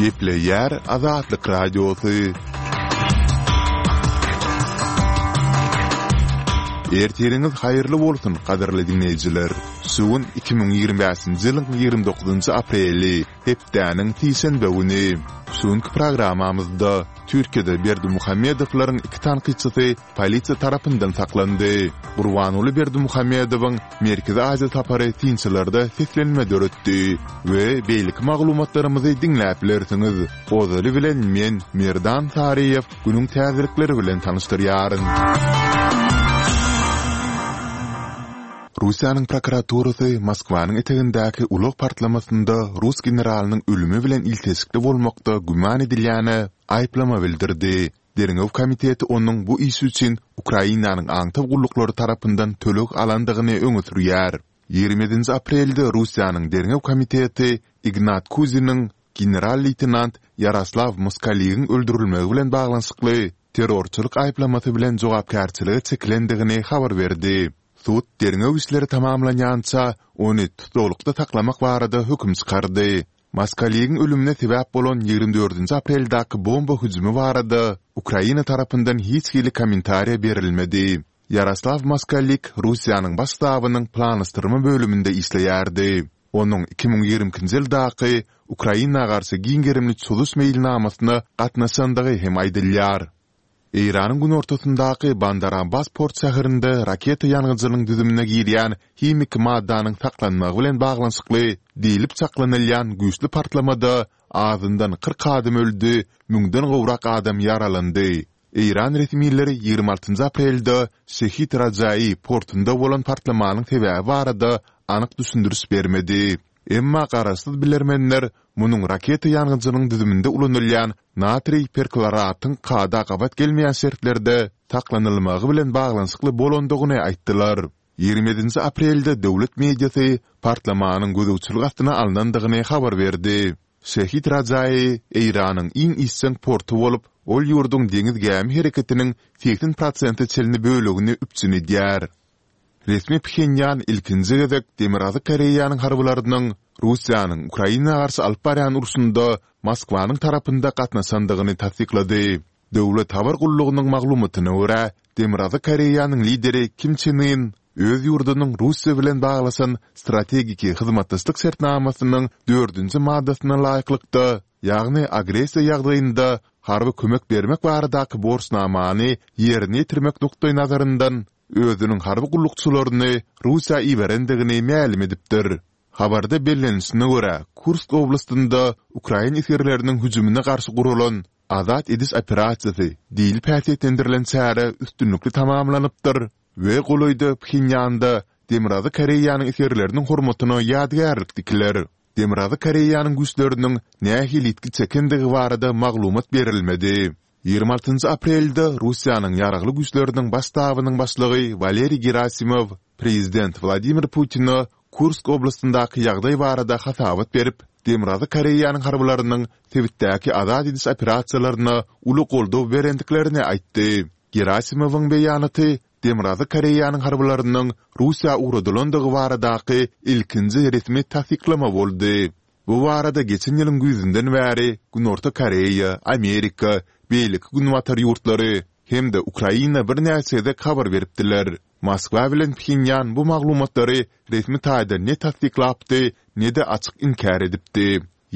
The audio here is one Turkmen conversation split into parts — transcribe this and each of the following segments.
Gepleyer Azatlyk Radiosu. Erteriniz hayırlı bolsun, qadarly dinleyijiler. Suwun 2025-nji ýylyň 29-njy apreli, hepdäniň tişenbe güni. Suwunky programamyzda Türkiýede Berdimuhammedowylaryň iki tanqidçisi polisiýa tarapyndan saklandy. Gurbanuly Berdimuhammedowyň Merkezi Aziýa tapary tinçilerde seslenme döretdi we beýlik maglumatlarymyzy dinläp bilersiňiz. Ozaly bilen men Merdan Tariýew günüň täzirlikleri bilen tanışdyrýaryn. Rusiýanyň prokuraturasy Moskwanyň etegindäki ulug partlamasynda Rus generalynyň ölümi bilen iltesikli bolmakda güman edilýäne aýplama bildirdi. Derňew komiteti onuň bu iş üçin Ukrainanyň aňtaw gullukları tarapyndan tölek alandygyny öňe sürýär. 27 aprelde Rusiýanyň Derňew komiteti Ignat Kuziniň general-leytenant Yaroslav Moskaliň öldürilmegi bilen baglanyşykly terrorçylyk aýplamasy bilen jogapkärçiligi çekilendigini habar berdi. Sud derňew işleri tamamlanýança onu tutuklukda taklamak barada höküm çykardy. Moskaliň ölümine sebäp bolan 24 apreldaky bomba hüjümi barada Ukraina tarapyndan hiç hili kommentariýa berilmedi. Yaroslav Moskalik Rusiýanyň baş ştabynyň planlaşdyrma bölüminde işleýärdi. Onuň 2020-nji ýyldaky Ukraina garşy giňgerimli çuluş meýilnamasyna gatnaşandygy hem aýdylýar. İran'ın gün ortasındaky Bandar Abbas port şäherinde raketa ýanyjylygyň düzümine girýän himik maddanyň saklanmagy bilen baglanyşykly diýilip saklanylýan güýçli partlamada azyndan 40 adam öldü, 1000den gowrak adam yaralandy. İran resmiýetleri 26 aprelde Şehit Rajai portunda bolan partlamanyň sebäbi barada anyk düşündürüş bermedi. Emma garaşsyz bilermenler munyň raketa ýanyjylygyň düzüminde ulanylýan natriy perklaratyň kada gabat gelmeýän şertlerde taklanylmagy bilen baglanyşykly bolandygyny aýtdylar. 27 aprelde döwlet mediasy partlamanyň gözegçilik astyna alınandygyny habar berdi. Şehit Rajai İranyň iň isseň portu bolup, ol ýurduň deňiz gämi hereketiniň 80% çelini bölegini üpçüni diýär. Resmi Pxenyan ilkinji gezek Demirazy Koreýanyň harbalarynyň Rusiýanyň Ukraina garşy alyp barýan urusunda Moskwanyň tarapynda gatnaşandygyny tasdiklady. Döwlet habar gullugynyň maglumatyna görä, Demirazy Koreýanyň lideri Kim Chen In öz ýurdunyň Russiýa bilen baglasan strategiki hyzmatdaşlyk şertnamasynyň 4-nji maddasyna laýyklykda, ýagny agresiýa ýagdaýynda harby kömek bermek baradaky borçnamany ýerine ýetirmek nukdaý nazaryndan özünün harby gullukçylaryny Russiýa iberendigini ma'lum edipdir. Habarda bellenişine görä, Kursk oblastynda Ukraina iskerleriniň hüjümine garşy gurulan azat ediş operasiýasy diýilip häsiýetlendirilen çäre üstünlikli tamamlanypdyr we golaýda Pxenyanda Demirazy Koreýanyň iskerleriniň hormatyna ýadgarlyk dikiler. Demirazy Koreýanyň güýçleriniň nähili itki çekendigi barada maglumat berilmedi. 26 aprelde Rusiýanyň ýaragly güýçleriniň baş ştabynyň başlygy Valeriy Gerasimov prezident Vladimir Putin'a Kursk oblastyndaky ýagdaý barada hasabat berip, Demirazy Koreýanyň harbalarynyň Tebitdäki azat ediş operasiýalaryna uly goldaw berendiklerini aýtdy. Gerasimowyň beýanaty Demirazy Koreýanyň harbalarynyň Russiýa uradylandygy baradaky ilkinji resmi tasdiklama boldy. Bu barada geçen ýylyň güýzinden bäri Günorta Koreýa, Amerika, beýlik günwatar ýurtlary hem de Ukraina bir näçede habar beripdiler. Moskwa bilen Pxenyan bu maglumatlary resmi taýda ne tasdiklapdy, ne de açyk inkar edipdi.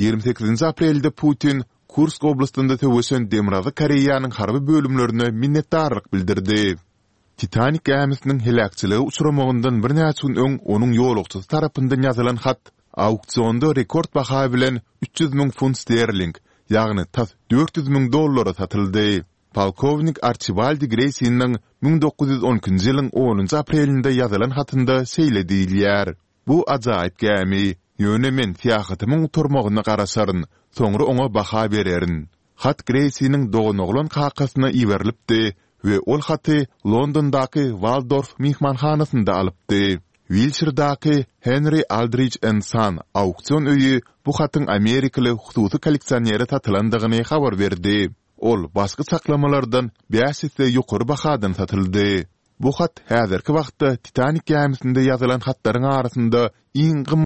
28 aprelde Putin Kursk oblastynda töwesen Demirazy Koreýanyň harby bölümlerini minnetdarlyk bildirdi. Titanic gemisiniň helakçyligi uçuramagyndan bir näçe gün öň onuň ýolagçysy tarapyndan ýazylan hat auksionda rekord baha bilen 300.000 funt sterling, ýagny tas $400.000 satyldy. Polkovnik Archibaldi Graysin'ň 1912-nji ýylyň 10 aprelinde ýazylan hatynda şeýle diýilýär. Bu ajaýyp gämi, ýöne men tiýahymyň turmagyna garaşaryn, soňra oňa baha bererin. Hat Graysin'ň doganoglan kakasyna iberilipdi we ol haty Londondaky Waldorf mihmanhanasynda alypdy. Wilshire'daky Henry Aldrich & Son auksion öýü bu hatyň Amerikaly hususy kolleksionerä satylandygyny habar berdi. Ol başga saklamalardan 5 ýere ýokary bahadan satyldy. Bu hat häzirki wagtda Titanic gemisinde ýazylan hatlaryň arasynda iň